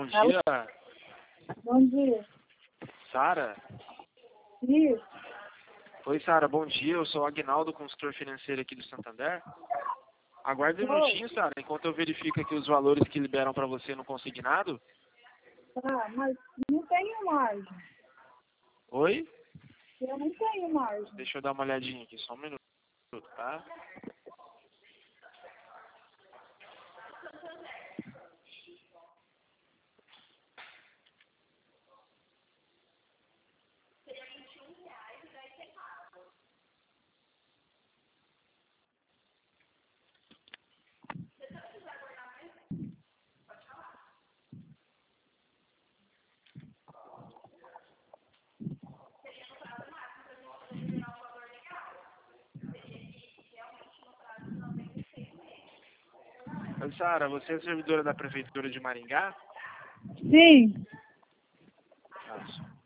bom Alô? dia. Bom dia. Sara? Isso. Oi, Sara, bom dia. Eu sou o Agnaldo, consultor financeiro aqui do Santander. Aguarde um minutinho, Sara, enquanto eu verifico aqui os valores que liberam para você no consignado. Tá, mas não tenho margem. Oi? Eu não tenho margem. Deixa eu dar uma olhadinha aqui, só um minuto, tá? Oi, Sara, você é servidora da Prefeitura de Maringá? Sim. Tá.